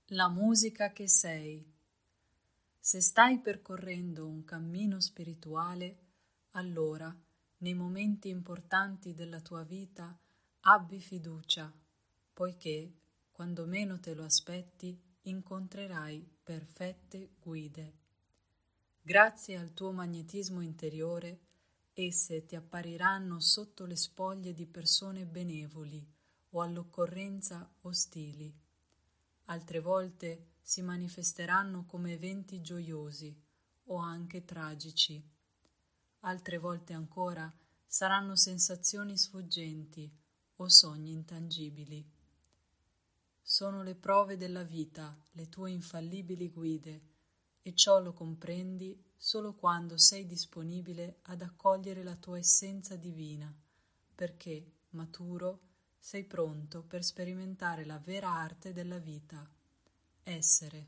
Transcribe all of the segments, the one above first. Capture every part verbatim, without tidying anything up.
La musica che sei. Se stai percorrendo un cammino spirituale, allora, nei momenti importanti della tua vita, abbi fiducia, poiché, quando meno te lo aspetti, incontrerai perfette guide. Grazie al tuo magnetismo interiore, esse ti appariranno sotto le spoglie di persone benevoli o all'occorrenza ostili. Altre volte si manifesteranno come eventi gioiosi o anche tragici. Altre volte ancora saranno sensazioni sfuggenti o sogni intangibili. Sono le prove della vita, le tue infallibili guide, e ciò lo comprendi solo quando sei disponibile ad accogliere la tua essenza divina, perché, maturo, sei pronto per sperimentare la vera arte della vita, essere.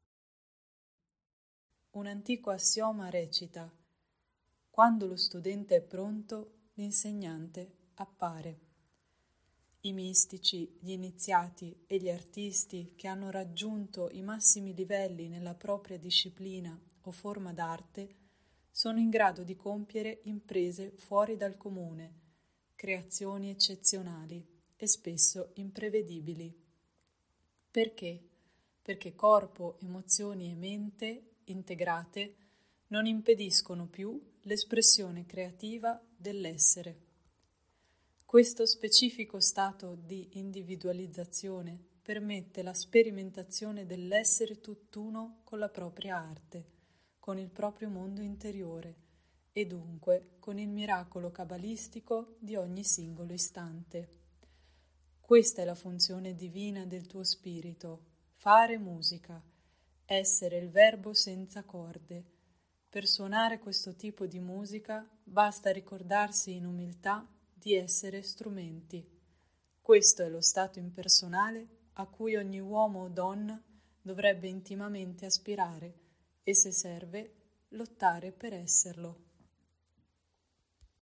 Un antico assioma recita: quando lo studente è pronto, l'insegnante appare. I mistici, gli iniziati e gli artisti che hanno raggiunto i massimi livelli nella propria disciplina o forma d'arte sono in grado di compiere imprese fuori dal comune, creazioni eccezionali e spesso imprevedibili. Perché? Perché corpo, emozioni e mente integrate non impediscono più l'espressione creativa dell'essere. Questo specifico stato di individualizzazione permette la sperimentazione dell'essere tutt'uno con la propria arte, con il proprio mondo interiore e dunque con il miracolo cabalistico di ogni singolo istante. Questa è la funzione divina del tuo spirito, fare musica, essere il verbo senza corde. Per suonare questo tipo di musica basta ricordarsi in umiltà di essere strumenti. Questo è lo stato impersonale a cui ogni uomo o donna dovrebbe intimamente aspirare e, se serve, lottare per esserlo.